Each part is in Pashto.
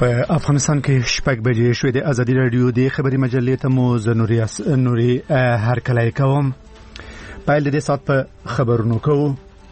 په افغانستان کې شپږ بجې شوې د ازادي رادیو د خبري مجلې ته مو نوري هرکلی کوم. پیل د سات په خبرونو کوو.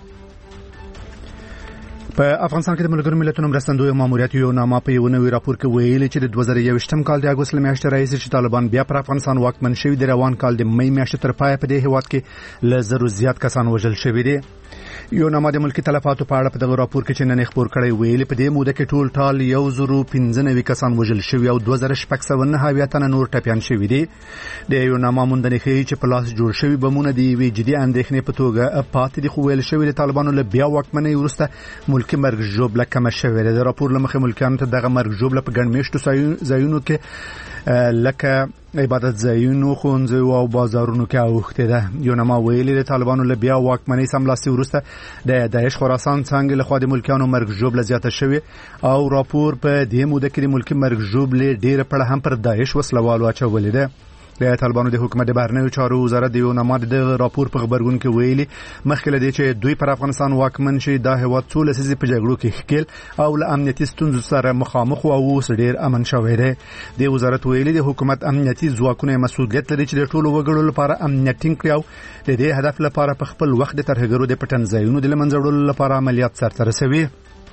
په افغانستان کې د ملګرو ملتونو مرستندوی ماموریت یو نامه په یو نوی راپور کې ویلي چې د 2021م کال د اګوست میاشتې راهیسې چې طالبان بیا پر افغانستان واکمن شوي د روان کال د مې میاشتې تر پایه په دې هیواد کې له زرو زیات کسان وژل شوي دي. یو نامه د ملکی تلفاتو په اړه په دغه راپور کې چې نن خبر کړی ویلي په دې موده کې ټول ټال 1095 کسان وژل شوي او 2609 تنه نور ټپيان شوي دي. د یو نامه موندنې ښیي چې په لاس جوړ شوي بمونه د یوې جدي اندېښنې په توګه پاتې دي، خو ویل شوي د طالبانو له بیا واکمنۍ وروسته ملکی مرګ ژوبله کمه شوې ده. د راپور له مخې ملکیانو ته دغه مرګ ژوبله په ګڼ میشتو ځایونو کې لکه عبادت ځایونو، ښوونځیو او بازارونو کې اوښتې ده. یو نامه ویلي د طالبانو له بیا واکمنۍ سملاسي وروسته د داعش خراسان څانګې لخوا د ملکیانو مرګ ژوبله زیاته شوې او راپور په دې موده کې د ملکي مرګ ژوبلې ډېره پړه هم پر داعش وسلوالو اچولې ده. د طالبانو د حکومت د بهرنیو چارو وزارت د یو نامه د راپور په خبرګون کې ویلي مخکې له دې چې دوی پر افغانستان واکمن شي دا هیواد څو لسیزې په جګړو کې ښکېل او له امنیتي ستونزو سره مخامخ او اوس ډېر امن شوی دی. د وزارت ویلي د حکومت امنیتي ځواکونه مسؤلیت لري چې د ټولو وګړو لپاره امنیت ټینګ کړي او د دې هدف لپاره په خپل وخت د ترهګرو د پټن ځایونو د له منځه وړلو لپاره عملیات سرته رسوي.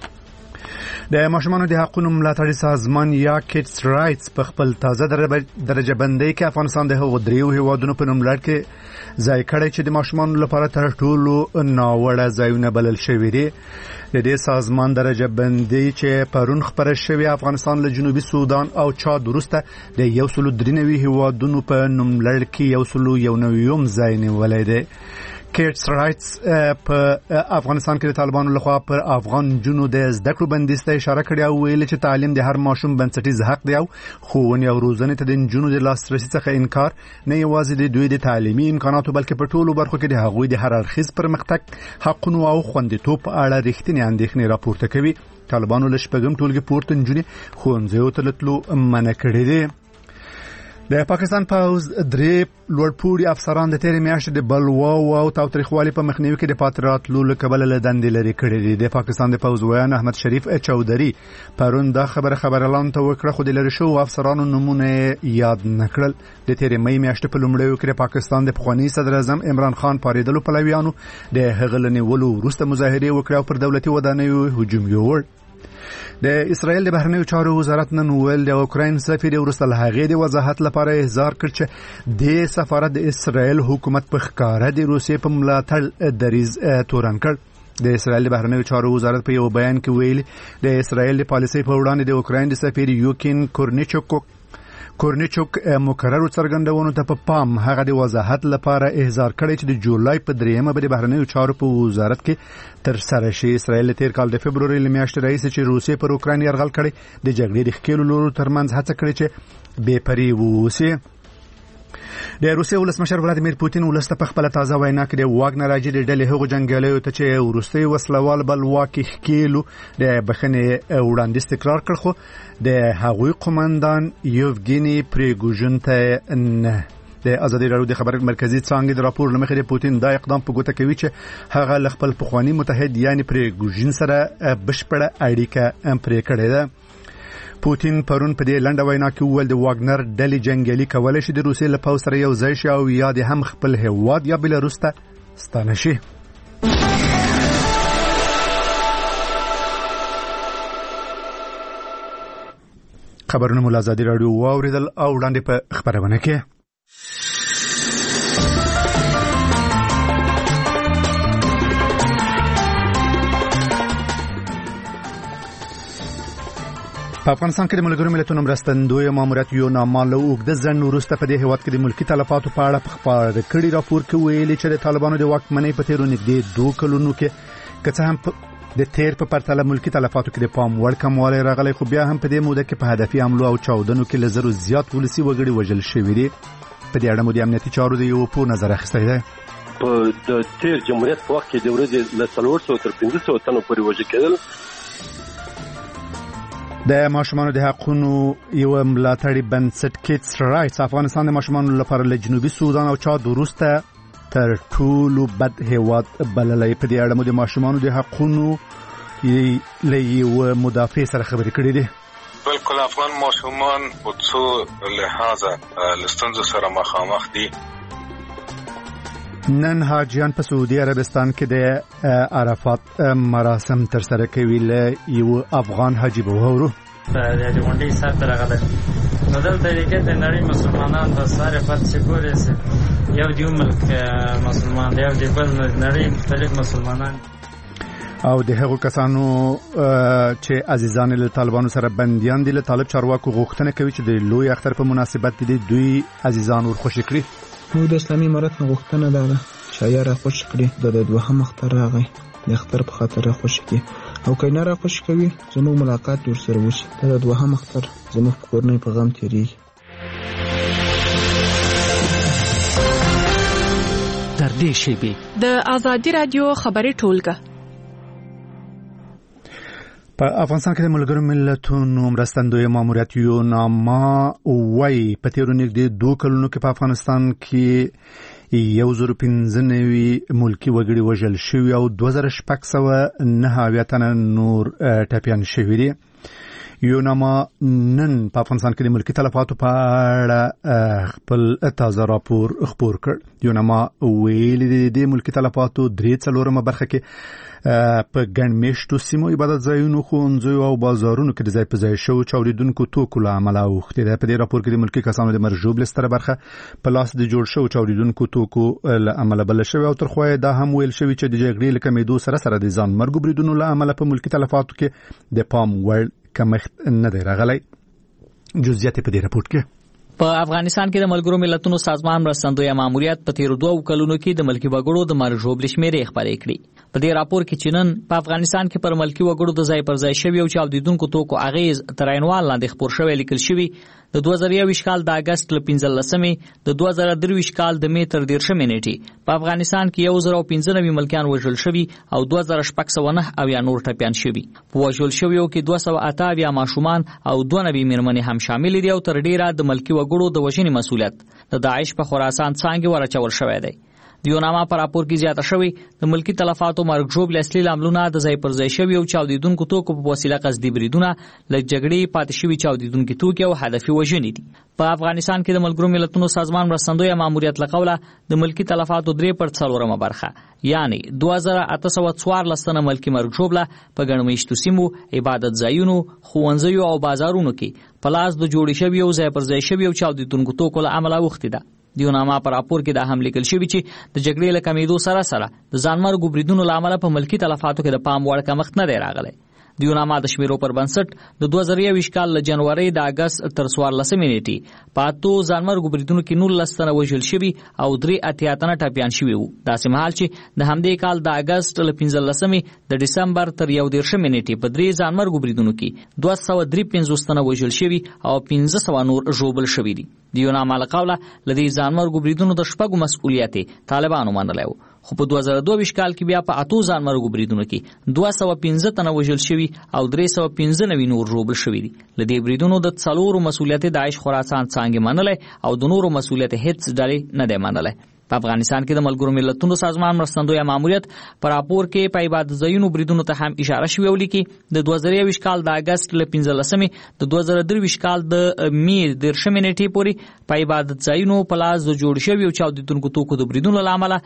د ماشومانو د حقوقو ملاتړي سازمان یا کیډز رائټس په خپل تازه درجه بندۍ کې افغانستان د هغو دریو هیوادونو په نوم لړ کې ځای کړی چې د ماشومانو لپاره تر ټولو ناوړه ځایونه بلل شوي دي. د دې سازمان درجه بندۍ چې پرون خبره شوې افغانستان له جنوبي سودان او چاد وروسته د 193 هیوادونو په نوم لړ کې 191 ځای نیولی دی. کیډز رائټس په افغانستان کې د طالبانو لخوا پر افغان جنو د زده کړو بندیز ته اشاره کړې او ویل چې تعلیم د هر ماشوم بنسټیز حق دی او ښوونې او روزنې ته د نجونو د لاسرسي څخه انکار نه یوازې د دوی د تعلیمي امکاناتو بلکې په ټولو برخو کې د هغوی د هر اړخیز پرمختګ حقونو او خوندیتوب په اړه رښتینې اندېښنې راپورته کوي. طالبانو له شپږم ټولګي پورته نجونې ښوونځیو ته له تلو منع کړې دي. د پاکستان پوځ درې لوړپوړي افسران د تېرې میاشتې د بلواو او تاوتریخوالي په مخنیوي کې د پاتې راتلو له کبله له دندې لرې کړي دي. د پاکستان د پوځ ویان احمد شریف چودري پرون دا خبره اعلان ته وکړه خو د لرې شوو افسرانو نومونه یاد نه کړل. د تېرې مې میاشتې په لومړیو کې د پاکستان د پخواني صدر اعظم عمران خان پارېدلو پلویانو د هغه له نیولو وروسته مظاهرې وکړې او پر دولتي ودانیو هجوم یووړ. د اسرائیل د بهرنیو چارو وزارت نن ویل د اوکراین سفیر وروسته له هغې د وضاحت لپاره احضار کړ چې د سفارت د اسرائیل حکومت په ښکاره د روسیې په ملاتړ دریځ تورن کړ. د اسرائیل د بهرنیو چارو وزارت په یو بیان کې ویلي د اسرائیل د پالیسۍ په وړاندې د اوکراین د سفیر یوکین کورنیچوک مکرر څرګندونو ته په پام هغه د وضاحت لپاره احضار کړی چې د جولای په 3مه به د بهرنیو چارو په وزارت کې تر سره شي. اسرائیل تیر کال د فبروري میاشتې راهیسې چې روسیې پر اوکراین یرغل کړی د جګړې د ښکېلو لورو ترمنځ هڅه کړې چې بې پرې واوسي. د روسیې ولسمشر ولادیمیر پوتین ولسته په خپل تازه وینا کې د واګنر اجري ډلې هغو جنګیالیو ته چې وروستي وسلوال بلواکي ښکېلو د بخښنې وړاندیز تکرار کړ خو د هغوی قومندان یوفګینی پریګوژن ته نه. د ازادي رادیو د خبر مرکزی څانګې د راپور لمخې د پوتین دا اقدام په ګوته کوي چې هغه له خپل پخوانی متحد یعنی پریګوژن سره بشپړه اړیکه پرې کړې ده. پوتین پرون په دې لنډه وینا کې وویل د واګنر ډلې جنګیالي کولی شي د روسیې له پوځ سره یو ځای شي او یا د هم خپل هیواد یا بلاروس ته ستانه شي. خبرونه مو له ازادي رادیو واوریدل او وړاندې په خبرونه کې په افغانستان کې د ملګرو ملتونو مرستندوی ماموریت یو نامه له اوږده ځنډ وروسته په دې هیواد کې د ملکي تلفاتو په اړه په خپاره کړي راپور کې ویلي چې د طالبانو د واکمنۍ په تېرو نږدې 2 کلونو کې که څه هم د تیر په پرتله ملکي تلفاتو کې د پام وړ کموالی راغلی خو بیا هم په دې موده کې په هدفي حملو او چاودنو کې له زرو زیات ولسي وګړي وژل شوي دي. په دې اړه مو د امنیتي چارو د یو پوه نظر اخیستی دی. په د تیر جمهوریت په وخت کې د ورځې له 400 تر 500 تنو پورې وژل کېدل. د ماشومانو د حقوقو یو ملاتړي بنسټ کیډز رائټس افغانستان د ماشومانو لپاره له جنوبي سودان او چاد وروسته تر ټولو بد هیواد بللی. په دې اړه مو د ماشومانو د حقوقو له یو مدافع سره خبرې کړې دي. بالکل افغان ماشومان په څو لحاظه لستونزو سره مخامخ دي. نن حاجیان په سعودي عربستان کې د عرفات مراسم ترسره کوي. له یو افغان حاجی به وورو د دې غونډې سره راغله نو دلته کې د نړۍ مسلمانان د ساره فرض ګوري سي یو دی ملک مسلمان دی او د بل نړۍ مختلف مسلمانان او د هغو کسانو چې عزیزان له طالبانو سره بنديان دي له طالب چارواکو غوښتنه کوي چې د لوی اختر په مناسبت دي دوی عزیزان ورخوشي کړي. نو د اسلامي امارت غوښتنه ده چې یا را خوش کړي د دوهم اختر راغی د اختر په خاطر خوشي کړي او کینه را خوش کوي زموږ ملاقات ورسره وشي د دوهم اختر زموږ کورنۍ په غم تیریږي. تر دې شیبې د آزادي رادیو خبري ټولګه په افغانستان کې د ملګرو ملتونو مرستندوی ماموریت یوناما وای په تیرو نږدې 2 کلونو کې په افغانستان کې 1015 ملکی وګړي وژل شوي او 2609 تنه نور ټپيان شوي دي. یوناما نن په افغانستان کې د ملکی تلفاتو په اړه خپل تازه راپور خپور کړ. یوناما ویلي د ملکی تلفاتو 3/4 برخه کې په ګڼمېشتو سیمو عبادت ځایونو ښوونځیو او بازارونو کې د ځای په ځای شوو چاودیدونکو توکو له امله اوښتې ده. په دې راپور کې د ملکي کسانو د مرجوب لستره برخه په لاس د جوړ شوو چاودیدونکو توکو له امله بل شوی او تر خو دا هم ویل شوی چې د جګړې له کمیدو سره د ځان مرګ بریدونو له امله په ملکي تلفاتو کې د پام وړ کمښت نه دی راغلی. جزئیات په دې راپور کې په افغانستان کې د ملګرو ملتونو سازمان مرستندوی ماموریت په تیر 2 کلونو کې د ملکی وګړو د مرجوب لشمېرې خبرې کړې. په دې راپور کې چې نن په افغانستان کې پر ملکی وګړو د ځای پر ځای شوی او چاودیدونکو توکو اغیز تر عینوال لاندې خبر شوی لیکل شوی د 2021 کال د اگست ل 15مې د 2023 کال د می تر 13 نیټې په افغانستان کې 1095 ملکیان وژل شوی او 2609 او یا نور ټپيان شوی. په وژل شویو کې 228 ماشومان او 92 میرمنې هم شامل دي او تر ډیره د ملکی وګړو د وژنې مسؤلیت د داعش په خراسان څنګه ورچول شوی دی. د یوناما پر راپور کې زیاته شوی د ملکی تلفاتو مرګ جوړ اصلي عاملونه د ځای پر ځای شوی او چاودیدونکو توکو په وسیله قصدي بریدونه ل جګړې پاتې شوی چاودیدونکو توکو او هدفي وژنې دي. په افغانستان کې د ملګرو ملتونو سازمان مرستندوی ماموریت لقوله د ملکی تلفاتو 3/4 برخه یعنی 2814 ملکی مرګ جوړ په ګڼمېشتو سیمو عبادت ځایونو ښوونځیو او بازارونو کې پلاس د جوړ شوی او ځای پر ځای شوی او چاودیدونکو توکو له عمله وختي ده. د یوناما پر راپور کې دا هم لیکل شوی چې د جګړې له کمیدو سره د ځانمرګ بریدونو له امله په ملکی تلفاتو کې د پام وړ کمښت نه دی راغلی. د یوناما د شمیرو پر بنسټ د 2021 کال له جنوري د اگست تر 14 نیټې پاتو ځانمرګ بریدونو کې 19 تنه وژل شوي او 3 تنه ټپيان شوي وو. داسې مهال چې د همدې کال د اگست له 15 د ډسمبر تر 11 نیټې په 3 ځانمرګ بریدونو کې 253 تنه وژل شوي او 500 نور ژوبل شوي دي. د یوناما له قوله لدې ځانمرګ بریدونو د شپږو مسؤلیت طالبانو منلی وو. خو په 2022 کال کې بیا په 8 ځانمرګ بریدونو کې 215 تنه وژل شوي او 315 نور ژوبل شوي دي. لدې بریدونو د څلورو مسؤلیت داعش خراسان څنګه منلی او د نورو مسؤلیت هیڅ ډلې نه دی منلی. په افغانستان کې د ملګرو ملتونو سازمان مرستندوی ماموریت پر راپور کې په عبادت ځایونو بریدونو ته هم اشاره شوې ولیکي. د 2021 کال د اگست ل 15 د 2023 کال د می 13 نیټې پورې په عبادت ځایونو په لاس د جوړ شوی او چاودیدونکو توکو د بریدونو له امله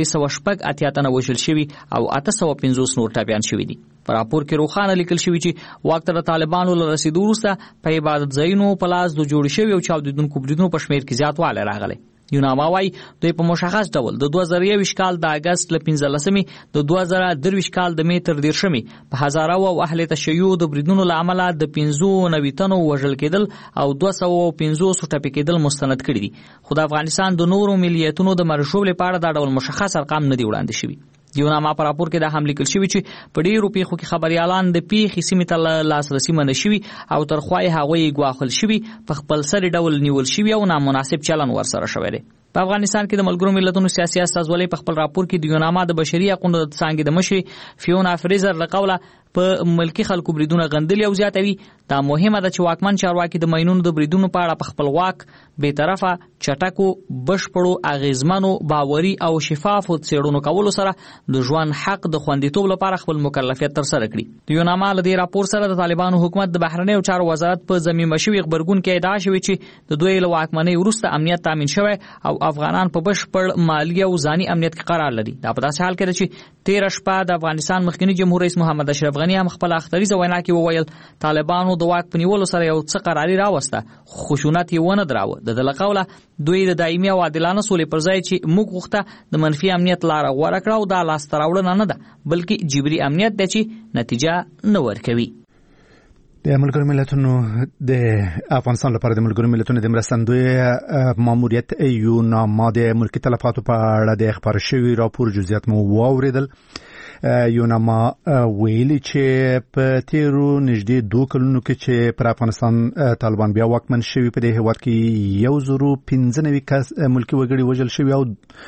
380 تنه وژل شوي او 850 نور ټپيان شوي دي. په راپور کې روښانه لیکل شوی چې وخت د طالبانو له رسیدو وروسته په عبادت ځایونو په لاس د جوړ شوی او چاودیدونکو بریدونو په شمیر کې زیاتوالی راغلی. یوناما وايي دوی په مشخص ډول د 2021 کال د اگست ل 15 د 2023 کال د می تر 13 په هزارو او اهل تشیع د بریدونو له امله د 95 تنو وژل کېدل او 250 ټپي کېدل مستند کړي دي. خو د افغانستان د نورو ملیتونو د مرشوب لپاره دا ډول مشخص ارقام نه دی وړاندې شوي. یوناما پر راپور کې دا هم لیکل شوی چې په ډیرو پیښو کې خبريالان د پیښې سیمې ته لاسرسي منع شوي او تر خوای هغوی ګواښل شوي په خپل سر ډول نیول شوي او نامناسب چلن ورسره شوی دی. په افغانستان کې د ملګرو ملتونو سیاسي استازولۍ په خپل راپور کې د یوناما د بشري حقوقو څنګه د مشر فیونا فریزر له قوله په ملکی خلکو بریدونه غندلي او زیاتوي. دا مهمه ده چې واکمن چارواکي د ماینونو د بریدونو په اړه په خپل واک بې طرفه چټکو بشپړو اغیزمنو باوري او شفافو څېړنو کولو سره د ژوند حق د خوندیتوب لپاره خپل مکلفیت ترسره کړي. د یوناما له دې راپور سره د طالبانو حکومت د بهرنیو چارو وزارت په ضمیمه شوي غبرګون کې ادعا شوې چې د دوی له واکمنۍ وروسته امنیت تامین شوی او افغانان په بشپړ مالي او ځاني امنیت کې قرار لري. دا په داسې حال کې ده چې 13 شپه د افغانستان مخکنی جمهور رئیس محمد اشرف غنی هم خپل اختریزه وینا کې وویل طالبانو د واک په نیولو سره یو څه قراري راوسته، خشونت یې ونه دراوه. د دلقوله دوی د دایمي او عادلانه سولې پر ځای چې موږ غوښته د منفي امنیت لار غوړه کړه او دا لاسته راوړنه نه ده بلکې جبري امنیت دی چې نتیجه نه ورکوي. د ملګرو ملتونو د افغانستان لپاره د ملګرو ملتونو د مرستندوی ماموریت یوناما د ملکی تلفاتو په اړه د خبر شوی راپور جزئیات مو واوریدل. یوناما ویلي چې په تیرو نږدې 2 کلونو کې چې پر افغانستان طالبان بیا واکمن شوي په دې هیواد کې 1,095 کس ملکی وګړي وژل شوي او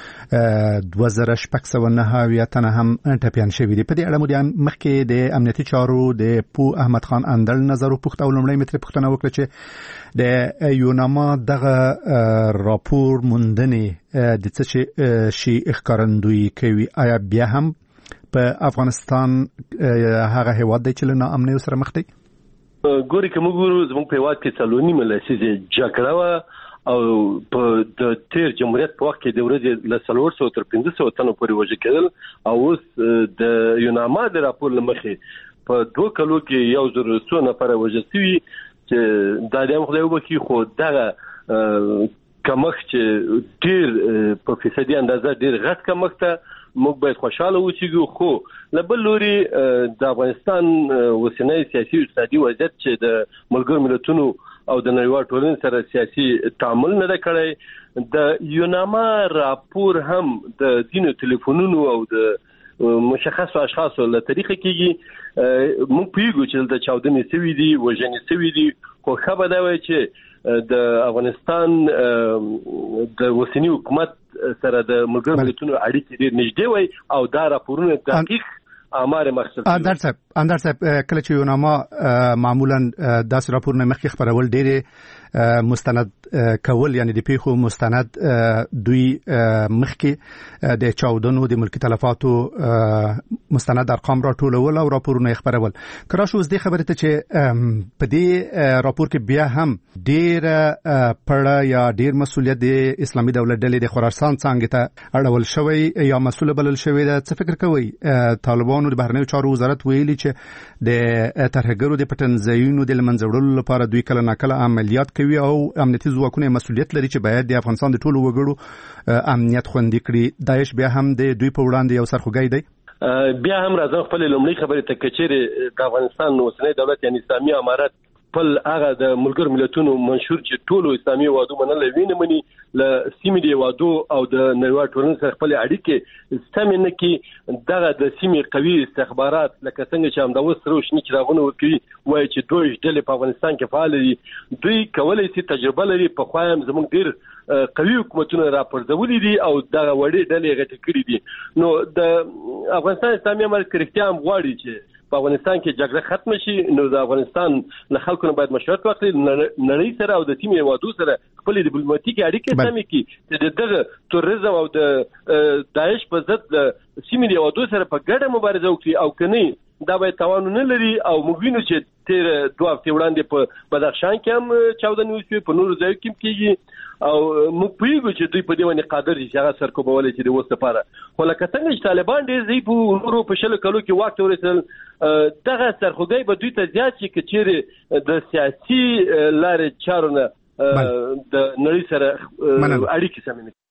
2609 تنه هم ټپیان شوي دي. په دې اړه مو مخکې د امنیتي چارو د پو احمد خان اندړ نظر وپوښت او لومړی متر پوښتنه وکړه چې د یوناما دغه راپور موندنې د څه شي ښکارندویي کوي. آیا بیا هم په افغانستان هغه هیواد دی چې له ناامنۍ سره مخ دی؟ ګوري کوم ګورو زموږ په هیواد کې څلورنی ملسیزه جګړه او په د تیر جمهوریت په وخت کې د ورځې له 400 تر 500 تنو پورې وژل کېدل او اوس د یوناما د راپور لمخې په 2 کلو کې 1,000 نفر وژل شوي چې دا د خدای وبخي خو دغه کمښت چې ډیر په فیصدي اندازه ډیر غټ کمښت ته موږ باید خوشاله اوسېږو. خو له بل لوري د افغانستان اوسنی سیاسي اقتصادي وضعیت چې د ملګرو ملتونو او د نړیوال ټولنې سره سیاسي تعامل نه ده کړی. د یوناما راپور هم د ځینو ټلیفونونو او د مشخصو اشخاصو له طریقه کېږي. موږ پوهیږو چې دلته چاودنې شوي دي، وژنې شوي دي، خو ښه به دا وایي چې د افغانستان د اوسنی حکومت سره د ملګرو ملتونو اړیکې ډېر نږدې وي او دا راپورونه دقیق امر مقصد. اندر صاحب کله چې یوناما معمولا داس راپورونه مخکې خبرول ډېر مستند کول یعنی د پیښو مستند دوی مخکې د چاودنو د ملکی تلفاتو مستند ارقام راټولول او راپورونه خبرول. کراش اوس د خبرې ته چې په دې راپور کې بیا هم ډېر پړه یا ډېر مسولیت د اسلامي دولت ډلې د خراسان څنګه ته اړول شوی یا مسؤل بلل شوی دا څه فکر کوي؟ طالبانو د بهرنیو چارو وزارت ویلي چې د ترهګرو د پټنځایونو د منځوړلو لپاره دوی کله ناکله عملیات کوي او امنیتي ځواکونه مسؤلیت لري چې باید د افغانستان د ټولو وګړو امنیت خوندي کړي. داعش بیا هم د دوی په وړاندې یو سرخوږی دی. بیا هم راځم خپل لومړی خبرې ته کچېره د افغانستان اوسنی دولت یعنی اسلامي امارت خپل هغه د ملګرو ملتونو منشور چې ټولو اسلامي وادو منل ویني مني له سیمې دی وادو او د نړیوال ټولنې سره خپل اړیکې سمې نه کې دغه د سیمې قوي استخبارات لکه څنګه چې هم د وسرو شنی چراغونه ورکوي وایي چې دوی ډلې په افغانستان کې فعال دي. دوی کولای شي تجربه لري، په خوایم زموږ ډیر قوي حکومتونه راپرځولي دي او دغه وړې ډلې غټې کړې دي. نو د افغانستان اسلامي امارت کرختیا هم غواړي چې په افغانستان کې جګړه ختم شي. نو د افغانستان له خلکو نه باید مشورت وکړي، نړۍ سره او د سیمې هیوادو سره خپل ډیپلوماټیکي اړیکې سمې کړي چې دغه تروریزم او د داعش په ضد د سیمې هیوادو سره په ګډه مبارزه وکړي او کني دا باید توان نه لري. او موږ وینو چې تیر 2 هفته وړاندې په بدخشان کې هم چاودنې وشوې، په نورو ځایو کې کېږي او موږ پوهیږو چې دوی په دې باندې قادر دي چې هغه سرکوبولی چې د اوس لپاره. خو لکه څنګه چې طالبان ډېر ضعیف ورو په 20 کلو کې واک ته ورسېدل، دغه سرخوږی به دوی ته زیات شي که چیرې د سیاسي لارې چارو نه د نړۍ سره اړیکې سمې نه.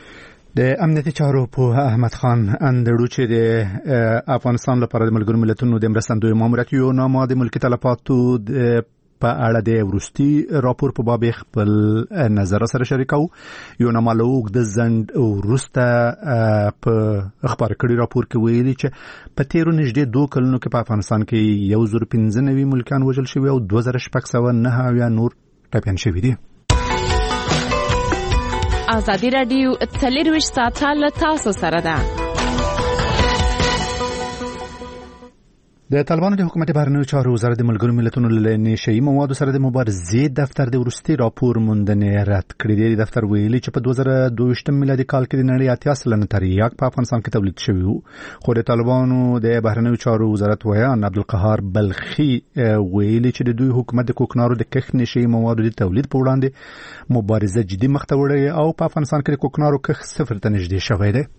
د امنیتي چارو په احمد خان اندړو چې د افغانستان لپاره د ملګرو ملتونو د مرستندوی ماموریت یوناما د ملکی تلفاتو په اړه د وروستي راپور په باب خپل نظر سره شریکو. یوناما له اوږده ځنډ وروسته په خبر کړي راپور کې ویلي چې په تیرو نږدې 2 کلونو کې په افغانستان کې 1,095 ملکیان وژل شوي او 2609 نور ټپیان شوي دي. ازادي راډیو 24 ساعته له تاسو سره ده. د طالبانو د حکومت بهرنیو چارو وزارت د ملګرو ملتونو له نشئی موادو سره د مبارزې دفتر د ورستي راپور موندنې رد کړی دی. دفتر ویلي چې په 2022 میلادي کال کې د نړۍ 80 سلنه تریاک په افغانستان کې تولید شوی وو، خو د طالبانو د بهرنیو چارو وزارت ویان عبدالقهار بلخي ویلي چې د دوی حکومت د کوکنارو د کښت نشئی موادو د تولید په وړاندې مبارزه جدي مخ ته وړي او په افغانستان کې د کوکنارو کښت صفر ته نږدې شوی دی.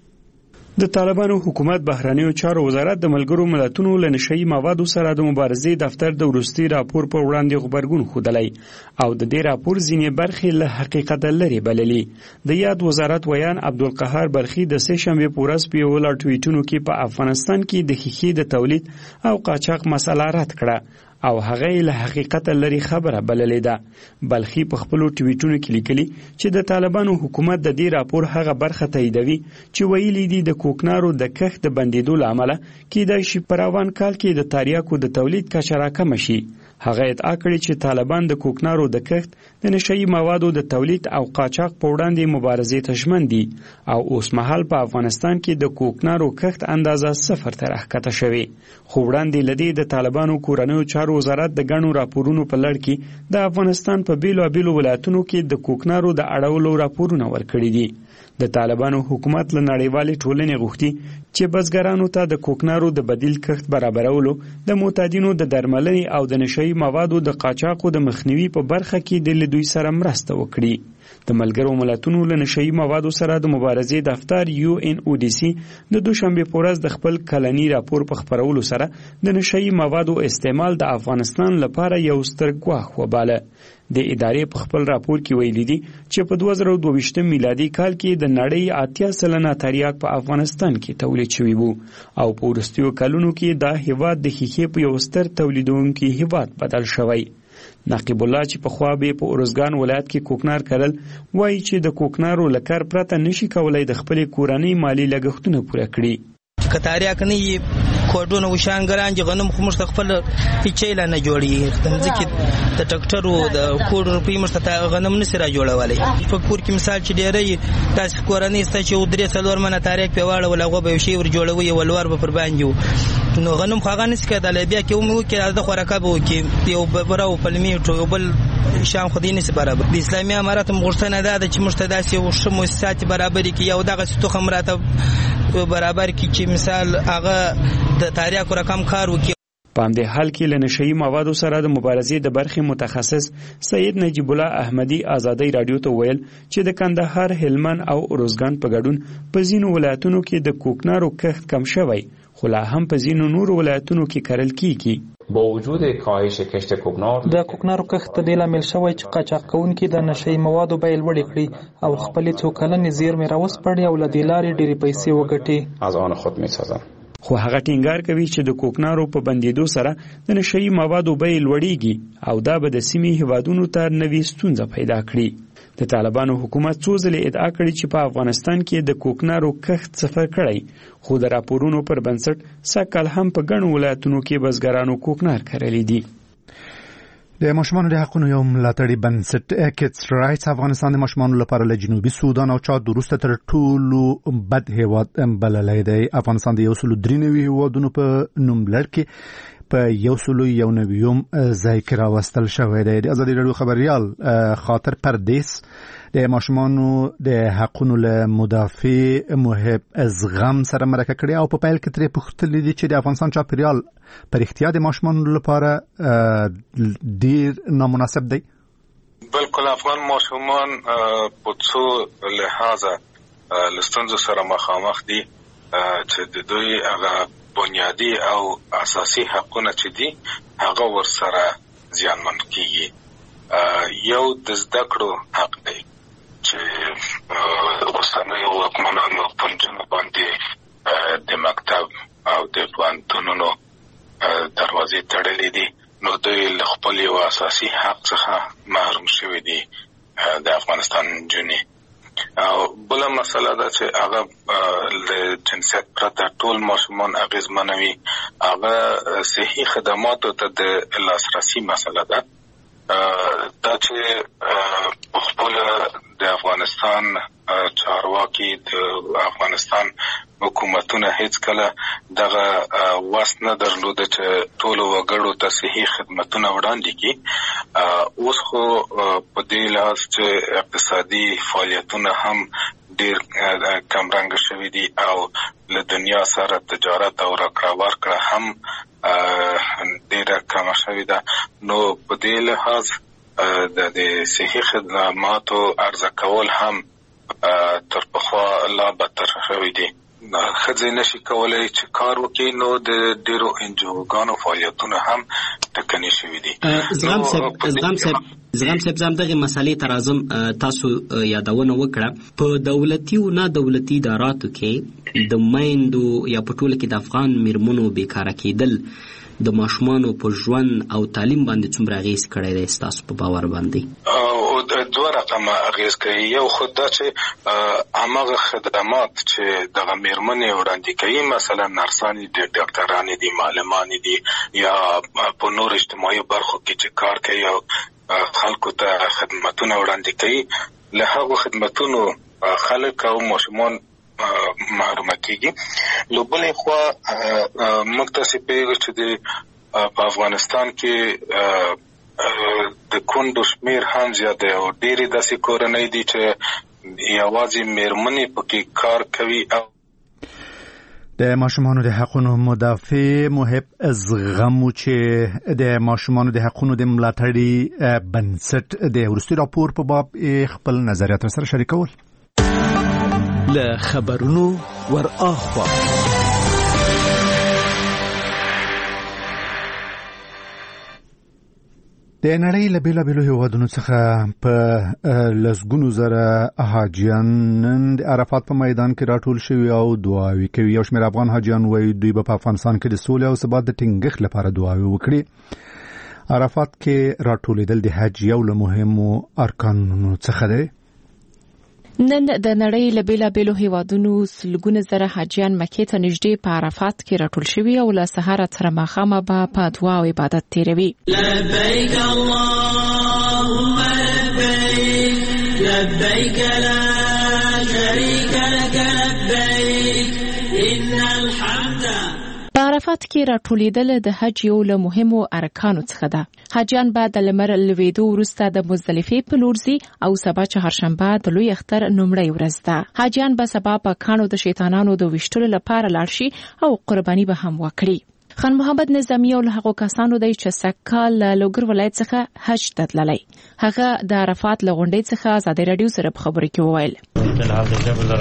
د طالبانو حکومت بهرنیو چارو وزارت د ملګرو ملتونو له نشئی موادو سره د مبارزې دفتر د ورستي راپور په وړاندې غبرګون ښودلی او د دې راپور ځینې برخې له حقیقت لرې بللي. د یاد وزارت ویان عبدالقهار بلخي د سه شنبې په ورځ په یو لړ ټویټونو کې په افغانستان کې د ښیښې د تولید او قاچاق مسله رد کړه او هغه له حقیقت لري خبره بللې ده. بلخي په خپل ټویټونو کې لیکلي چې د طالبانو حکومت د دې راپور هغه برخه تاییدوي چې ویلي دي د کوکنارو د کښت د بندیدو لامل کېدای شي په روان کال کې د تریاکو د تولید کچه راکمه شي. هغه ادعا کړې چې طالبان د کوکنارو د کښت د نشئی موادو د تولید او قاچاق په وړاندې مبارزې ته ژمن دي او اوس مهال په افغانستان کې د کوکنارو کښت اندازه صفر ته راښکته شوې. خو وړاندې لدی د طالبانو کورنیو چارو وزارت د غنو راپورونو په لړ کې د افغانستان په بیلابیلو ولایتونو کې د کوکنارو د اړولو راپورونه ورکړي دي. د طالبانو حکومت له نړیوالې ټولنې غوښتي چې بزګرانو ته د کوکنارو د بدیل کښت برابرولو، د معتادینو د درملنې او د نشئی موادو د قاچاقو د مخنیوي په برخه کې د دوی سره مرسته وکړي. د ملګرو ملتونو له نشئی موادو سره د مبارزې دفتر UNODC د دوشنبه په ورځ د خپل کلنی راپور په خپرولو سره د نشئی موادو استعمال د افغانستان لپاره یو ستر ګواښ وباله. د ادارې په خپل راپور کې ویلي دي چې په 2022 میلادي کال کې د نړۍ 80 سلنه تریاک په افغانستان کې تولید شوی وو او په وروستیو کلونو کې دا هیواد د ښیښې په یو ستر تولیدونکي هیواد بدل شوی. نقیب الله چې په خوا به په اورزګان ولایت کې کوکنار کرل وایي چې د کوکنارو لکر پرته نشي کولای د خپل کورنۍ مالی لګښتونه پوره کړي. کتاریاک نه کوډونه وشان ګران چې غنم خو مشت خپل پیچیلا نه جوړي تمځ کې د ټکټرو د کوډ روپی مشت غنم نه سره جوړولای. په کور کې مثال چې ډېرې تاسو کورنۍ ست چې ودرې څلور منه تاریخ په واړه ولغه به شی ور جوړوي ولور به پر باندې نو غنم خو غنس کې د لبیا کې مو کې د خوراکه بو کې یو براو پلمی بل شام خدینه سي برابر د اسلامي امارات مغشتنه ده چې مشتداسي او شمو سات برابر کې یو دغه ستو خمراته برابر کې چې مثال هغه د تاریخ رقم کار وکي. په همدې حال کې له نشئی موادو سره د مبارزې د برخې متخصص سید نجیب الله احمدی آزادۍ رادیو ته ویل چې د کندهار، هلمند او اورزګان په ګډون په ځینو ولایتونو کې د کوکنارو کښت کم شوی خو لا هم په ځینو نورو ولایتونو کې کرل کیږي. با وجود کاهش کشت کوکنار د کوکنارو کښت د لامل شوی چې قاچاق کوونکي د نشئی موادو بیه لوړې کړي او خپل څو کلنې زیرمې راوسپړي او له دې لارې ډېرې پیسې وګټي. از آن خود می‌سازند. خو هغه ټینګار کوي چې د کوکنارو په بندیدو سره د نشئی موادو بیه لوړیږي او دا به د سیمې هیوادونو ته نوې ستونزه پیدا کړي. د طالبانو حکومت څو ځله ادعا کړې چې په افغانستان کې د کوکنارو کښت صفر کړی خو د راپورونو پر بنسټ سږکال هم په ګڼو ولایتونو کې بزګرانو کوکنار کرلی دي. د ماشومانو د حقوقو یو ملاتړي بنسټ کیدز رایټس افغانستان د ماشومانو لپاره له جنوبي سودان او چاد وروسته تر ټولو بد هیواد بللی دی. افغانستان د 193 هیوادونو په نوم لړ کې په 191 ځای کې راوستل شوی دی. د ازادي راډیو خبريال خاطر پردیس د ماشومانو د حقوقو له مدافع محب ازغم سره مرکه کړې او په پیل کې ترې پوښتنه دي چې د افغانستان چاپیریال پر اختیار د ماشومانو لپاره ډیر نامناسب دی. بالکل افغان ماشومان په څو لحاظه لستونزو سره مخامخ دي چې د دوی هغه بنیادی او اساسي حقونه چې دي هغه ورسره زیانمن کیږي. یو د زده کړو حق دی چې اوسنیو واکمنانو په نجونو باندې د مکتب او د پوهنتونونو دروازې تړلې دي نو دوی له خپل یو اساسي حق څخه محروم شوي دي د افغانستان نجونې. او بله مسله ده چې هغه له جنسیت پرته ټول ماشومان اغېزمنوي هغه صحي خدماتو ته د لاسرسي مسله ده. دا چې خپل د افغانستان چارواکي د افغانستان حکومتونه هیڅ کله دغه واس نه درلوده چې ټول وګړو ته صحي خدمتونه وړاندې کړي. اوس خو په دې لحاظ چې اقتصادي فعالیتونه هم ډیر کمرنګ شوي دي او له دنیا سره تجارت او راکړه ورکړه هم ډیره کمه شوې ده. نو په دې لحاظ د صحي خدماتو عرضه کول هم تر پخوا لا بدتر شوي دي. ښځې نشي کولی چې کار وکړي، نو د ډیرو انجوګانو فعالیتونه هم ټکني شوي دي. زغم صاحب زم دغه مسالې تر اعظم تاسو یادونه وکړه. په دولتي او نه دولتي اداراتو کې د میندو یا په ټوله کې د افغان میرمنو بیکاره کېدل د ماشومانو په ژوند او تعلیم باندې څومره اغیز کړی دی ستاسو په باور باندې؟ دوه رقمه اغیز کوي. یو خود دا چې هماغه خدمات چې دغه میرمنې وړاندې کوي، مثلا نرسانې دي، ډاکټرانې دي، معلمانې دي، یا په نور اجتماعي برخو کې چې کار کوي او خلکو ته خدمتونه وړاندې کوي، له هغو خدمتونو خلک او ماشومان محرومه کیږي. لو بلې خوا موږ تاسې پوهېږو چې په افغانستان کې د کونډو شمیر هم زیات دی او ډېرې داسې کورنۍ دي چې یوازې میرمنې پکې کار کوي. او د ماشومانو د حقونو مدافع محب زغمو چې د ماشومانو د حقونو د ملاتړي بنسټ د وروستي راپور په باب خپل نظریات سره شریکول. له خبرونو ور اخوا د نړۍ له بیلابیلو هیوادونو څخه په لسګونو زره حاجیان نن د عرفات په میدان کې راټول شوي او دعاوې کوي. یو شمېر افغان حاجیان وایي دوی به په افغانستان کې د سولې او ثبات د ټینګښت لپاره دعاوې وکړي. عرفات کې راټولېدل د حج یو له مهمو ارکانو څخه دی. نن د نړۍ له بیلابیلو هیوادونو سلګونه زره حاجیان مکې ته نږدې په عرفات کې راټول شوي او له سهاره تر ماښامه به په دعا او عبادت تیروي. لبیک اللهم لبیک لبیک لا شریک لک لبیک ان الحمد. په عرفات کې راټولېدل د حج یو له مهمو ارکانو څخه ده. حاجیان به د لمر لوېدو وروسته د مزدلفې په لور ځي او سبا چهارشنبه د لوی اختر لومړۍ ورځ ده. حاجیان به سبا په کاڼو د شیطانانو د ویشتلو لپاره لاړ شي او قرباني به هم وکړي. خان محمد نظامی یو له هغو کسانو دی چې سږکال له لوګر ولایت څخه حج ته تللی. هغه د عرفات له غونډۍ څخه ازادي راډیو سره په خبرو کې وویل. فلحال د جبل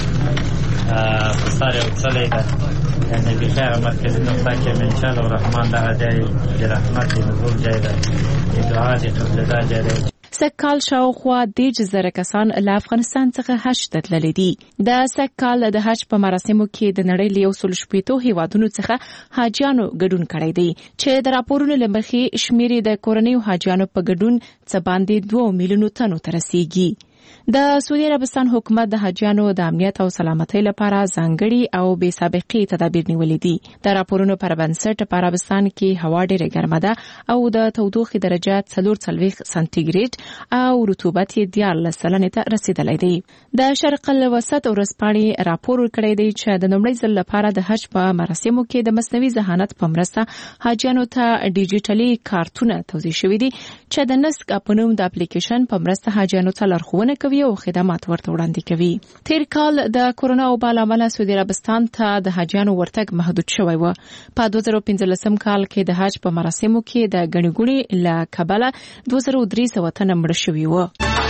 الرحمت ساري وصلي ده يعني بخير مركز النقطة كم إن شاء الله الرحمن ده جاي برحمت نزول جاي ده دعاء دي قبل ده جاي. سږکال شاوخوا دیج زره کسان له افغانستان څخه حج ته تللي دي. د سږکال د حج په مراسمو کې د نړۍ له 160 هیوادونو څخه حاجیانو ګډون کړی دی چې د راپورونو له مخې شمېر د کورنیو حاجیانو په ګډون څه باندې 2 میلیونو تنو ته رسیږي. د سعودي عربستان حکومت د حاجیانو د امنیت او سلامتۍ لپاره ځانګړي او بې سابقې تدابیر نیولې دي. د راپورونو پر بنسټ په عربستان کې هوا ډېره ګرمه ده او د تودوخې درجه 40 سانتیګریډ او رطوبت یې 14% ته رسیدلی دی. د شرق الوسط ورځپاڼې راپور ورکړی دی چې د لومړي ځل لپاره د حج په مراسمو کې د مصنوعي ذهانت په مرسته حاجیانو ته ډیجیټلي کارتونه توضیح شوي دي چې د نسک په نوم د اپلیکیشن په مرسته حاجیانو ته لارښوونه کوي او خدمات ورته وړاندې کوي. تیر کال د کورونا وبا له امله سعودي عربستان ته د حاجیانو ورتګ محدود شوی و. په 2015 کال کې د حج په مراسمو کې د ګڼې ګوڼې له کبله 2300 تنه مړه شوي و.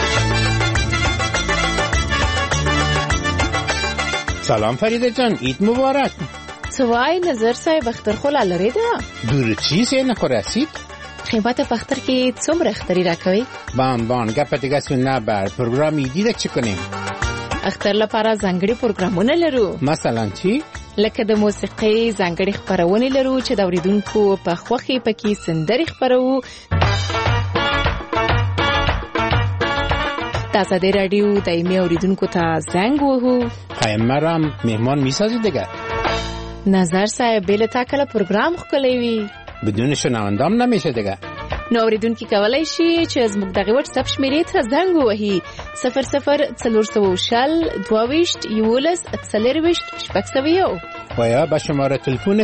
سلام فریده جان، عید مبارک. څه وایي نظر صاحب، اختر خو لا لرې ده؟ دور چیز یې نه خو رسید. خیبت په اختر کې څومره اختری راکوي؟ بان گپ دیگه سو نبر پروگرام ایدی ده چی کنیم؟ اختر لپاره ځانګړي پروګرامونه لرو. مثلا چی؟ لکه د موسیقۍ ځانګړي خپرونې لرو چې د اوریدونکو په خوښي پکې سندرې خپرو. تاسو د رادیو دایمي اوریدونکو ته زنګ وهو. خیمرم مهمان میسازی دیگه. نظر صاحب بله تا کله پروگرام خو کلی وی؟ بدون شنوندام نمیشه دیگه. نو اوریدونکو کولای شي چې زموږ دغه واتس اپ شمیرې ته زنګ ووهي 00402211 و یا به شماره تلفن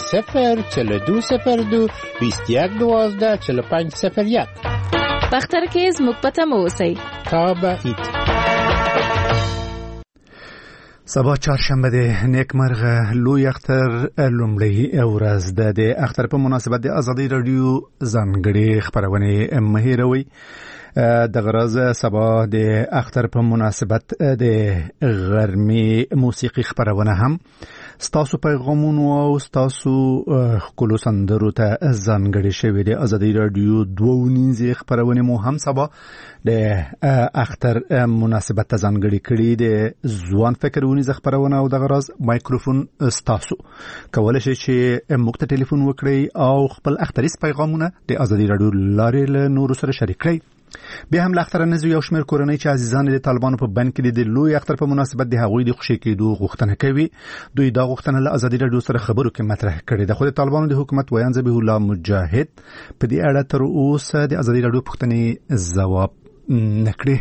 004202 2112 4501 بختر کې زموږ پته مو اوسئ. تا به اید. سبا چهارشنبه ده نیکمرغه لوی اختر لومړی ورځ ده. د اختر په مناسبت د ازادي رادیو ځانګړي خبرونه مهیروي. د غرض سبا د اختر په مناسبت د غرمې موسیقي خبرونه هم ستاسو پیغامونو او ستاسو خپل سندرو ته ځانګړي شوی. د ازادي رادیو 2 خبرونه مو هم سبا د اختر مناسبت ته ځانګړي کړي. د ځوان فکرونی خبرونه او د غرض مایکروفون ستاسو کولای شئ چې موږ ته ټلیفون وکړئ او خپل اختریز پیغامونه د ازادي رادیو لارې له نورو سره شریک کړئ. بیا هم لاختر نزو یو شمیر کورنۍ چې عزیزان د طالبانو په بند کې د لوی اختر په مناسبت د هغوی د خوشی کېدو غوښتنه کوي. دوی دا غوښتنه له ازادي رادیو سره خبرو کې مطرح کړې ده. خو د طالبانو د حکومت ویان ذبیح الله مجاهد په دې اړه تر اوسه د ازادي رادیو پوښتنې ځواب نکړي.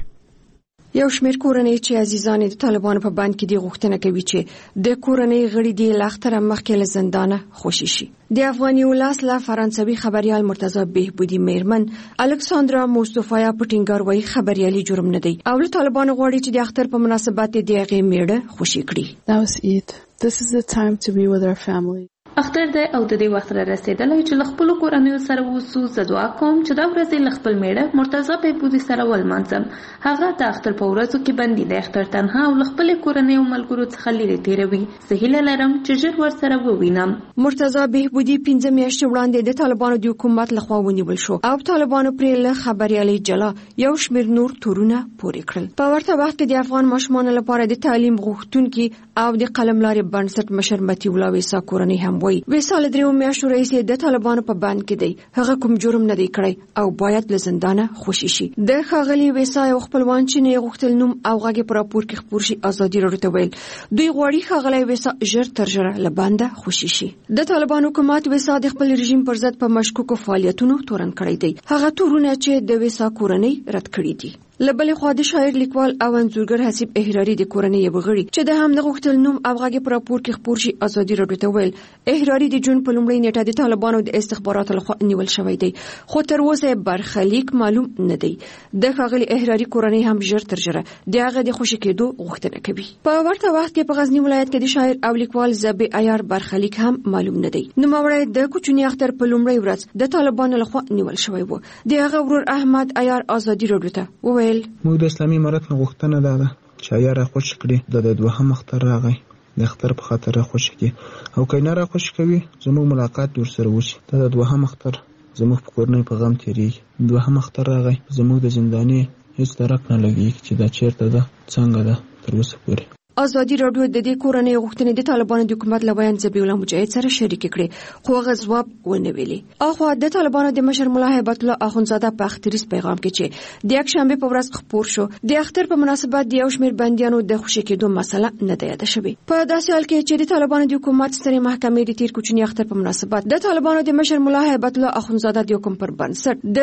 یو شمیر کورنۍ چې عزیزان د طالبانو په بند کې د غوښتنه کوي چې د کورنۍ غړي د لاختر مخکې له زندانه خوشی شي. د افغاني ولس له فرانسوي خبريال مرتضی بهبودی میرمن الکساندرا مصطفی پټینګر وایي خبريالي جرم نه دی او له طالبانو غواړي چې د اختر په مناسبت د هغې میړه خوشی کړي. That was it. This is the time to be with our family. اختر دی او د دې وخت را رسیدلی چې له خپلو کورنیو سره اوسو. زه دعا کوم چې دا ورځ له خپل میړه مرتضی بهبودي سره ولمانځم. هغه د اختر په ورځو کې بندي دی. اختر تنها او له خپلې کورنۍ او ملګرو څخه لرې تېروي. زه هیله لرم چې ژر ورسره ووینم. مرتضی بهبودي 5 میاشتې وړاندې د طالبانو د حکومت لخوا ونیول شو او طالبانو پرې له خبريالي جلا یو شمیر نور تورونه پورې کړل. په ورته وخت کې د افغان ماشومانو لپاره د تعلیم غوښتونکي او د قلملارې بنسټ مشر متي الله ویسا کورنۍ هم وایي ویسا له 3 میاشتو راهیسې د طالبانو په بند کې دی. هغه کوم جرم نه دی کړی او باید له زندانه خوشی شي. د ښاغلي ویسا یو خپلوان چې نه غوښتل نوم او غږی پر راپور کې خبر شي ازادي رادیو ته ویل دوی غواړي ښاغلي ویسا ژر تر ژره له بنده خوشی شي. د طالبانو حکومت ویسا د خپل رژیم پر ضد په مشکوکو فعالیتونو تورن کړی دی. هغه تورونه چې د ویسا کورنۍ رد کړی دي. لبلې خوا د شاعر لیکوال او انځورګر حسیب احراری د کورنۍ یو غړي چې د هم د غوښتل نوم او غږی پر راپور کې خبر شي ازادي رادیو ته ویل احراری د جون په لومړۍ نیټه د طالبانو د استخباراتو لخوا نیول شوی دی خو تر اوسه برخلیک معلوم نه دی. د ښاغلي احراری کورنۍ هم ژر تر ژره د هغه د خوشی کېدو غوښتنه کوي. په ورته وخت کې په غزنی ولایت کې د شاعر او لیکوال زبی عیار برخلیک هم معلوم نه دی. نوموړی د کوچنی اختر په لومړۍ ورځ د طالبانو لخوا نیول شوی و. د هغه ورور احمد عیار ازادي رادیو ته وویل موږ د اسلامي امارت غوښتنه ده چې عیار خوش کړي د دوهم اختر راغی د اختر په خاطر خوشی کی او کینه را خوش کوي زموږ ملاقات ورسره وشي. د دوهم اختر زموږ په کورنۍ په غم تیریږي. دوهم اختر راغی زموږ د زنداني هیڅ درک نه لګي چې دا چیرته ده څنګه ده تر اوسه پورې. ازادي رادیو د دې کورنۍ غوښتنې د طالبانو د حکومت لویان ذبیح الله مجاهد سره شریک کړي خو هغه ځواب ونه ویلي. اخو د طالبانو د مشر مولا هیبت الله اخونزاده په اختریز پیغام کې چې د یک شنبه په ورځ خبر شو د اختر په مناسبت د یو شمیر بندیانو د خوشی کېدو مسله نه ده یاد شوې. په داسې حال کې چې د طالبانو د حکومت سترې محکمې د تیر کوچنی اختر په مناسبت د طالبانو د مشر مولا هیبت الله اخونزاده د حکم پر بنسټ د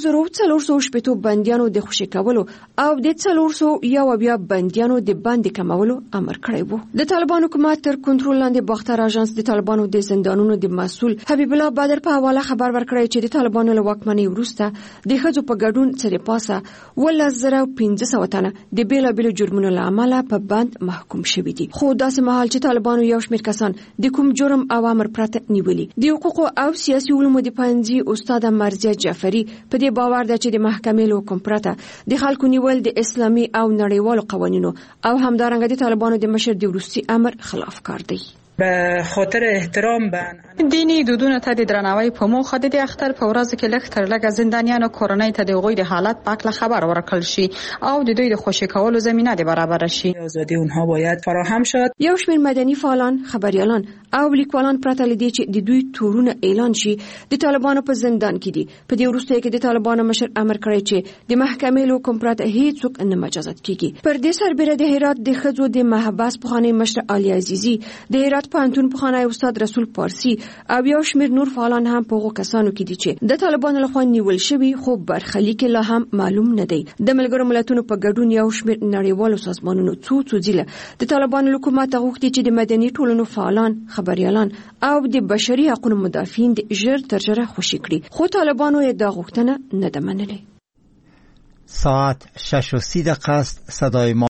2400 بندیانو د خوشی کولو او د 400 بندیانو د باندې کمولو امر کړی و. د طالبانو حکومت تر کنټرول لاندې باختر اژانس د طالبانو د زندانونو د مسؤل حبیب الله بدر په حواله خبر ورکړی چې د طالبانو له واکمنۍ وروسته د ښځو په ګډون سره پاسه 1500 تنه د بیلابیلو جرمونو له امله په بند محکوم شوي دي. خو داسې مهال چې طالبانو یو شمېر کسان د کوم جرم او امر پرته نیولي. د حقوقو او سیاسي علومو د پوهنځي استاد مرزیه جعفري په دې باور ده چې د محکمې له حکم پرته د خلکو نیول د اسلامي او نړیوالو قوانینو او همدارنګه د طالبانو د مشر د وروستي امر خلاف کار دی. به خاطر احترام به دینی دودونه ته د درناوي په موخه د اختر په ورځ کې لږ تر لږه زندانیانو کورنۍ ته د هغوی د حالت په اړه خبر ورکړل شي او د دوی د خوشی کولو زمینه د برابر شي. آزادي اونها باید فراهم شد. یو شمېر مدني فعالان، خبريالان او لیکوالان پرته لدی چې د دوی تورونه اعلان شي د طالبانو په زندان کې دي. په دې وروسته کې د طالبانو مشر امر کړی چې د محکمې له حکم پرته هیڅوک نه مجازات کیږي. پر دې سربېره د هرات د ښځو د محبس پخوانی مشر علي عزیزي د هرات پوهنتون پخوانی استاد رسول پارسی او یو شمېر نور فعالان هم په هغو کسانو کې دي چې د طالبانو لخوا نیول شوي خو برخلیک لا هم معلوم نه دی. د ملګرو ملتونو په ګډون یو شمېر نړیوالو سازمانونو څو ځله د طالبانو حکومت غوښتي چې د مدني ټولنو فعالان، خبريالان او د بشري حقوقو مدافعین د ژر تر ژره خوشي کړي، خو طالبانو یې دا غوښتنه نه ده منلې. ساعت 6:30 است. صدای